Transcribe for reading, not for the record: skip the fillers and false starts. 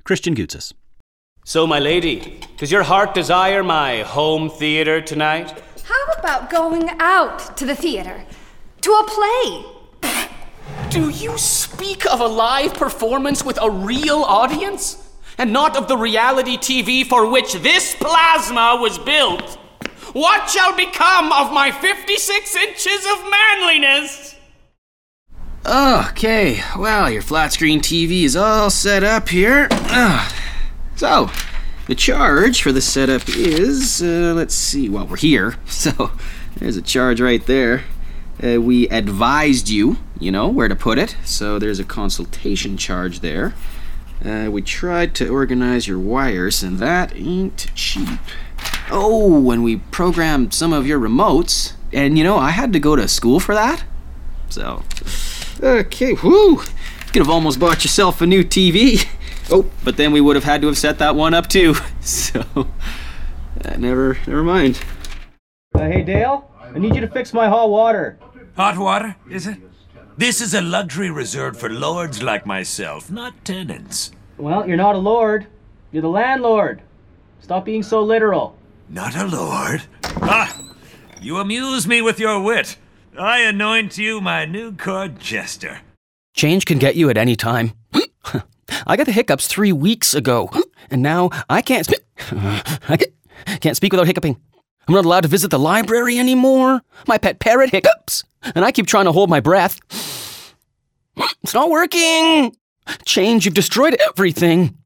Christian Goutzis. So, my lady, does your heart desire my home theater tonight? How about going out to the theater? To a play? Do you speak of a live performance with a real audience? And not of the reality TV for which this plasma was built? What shall become of my 56 inches of manliness? Okay, well, your flat screen TV is all set up here. So, the charge for the setup is, let's see, well, we're here, so there's a charge right there. We advised you, where to put it, so there's a consultation charge there. We tried to organize your wires, and that ain't cheap. Oh, and we programmed some of your remotes, and I had to go to school for that. So, okay, whoo! Could have almost bought yourself a new TV. Oh, but then we would have had to have set that one up too. So, never mind. Hey, Dale, I need you to fix my hot water. Hot water, is it? This is a luxury reserved for lords like myself, not tenants. Well, you're not a lord. You're the landlord. Stop being so literal. Not a lord? Ah! You amuse me with your wit. I anoint you my new court jester. Change can get you at any time. I got the hiccups 3 weeks ago, and now I can't speak without hiccuping. I'm not allowed to visit the library anymore. My pet parrot hiccups, and I keep trying to hold my breath. It's not working. Change, you've destroyed everything.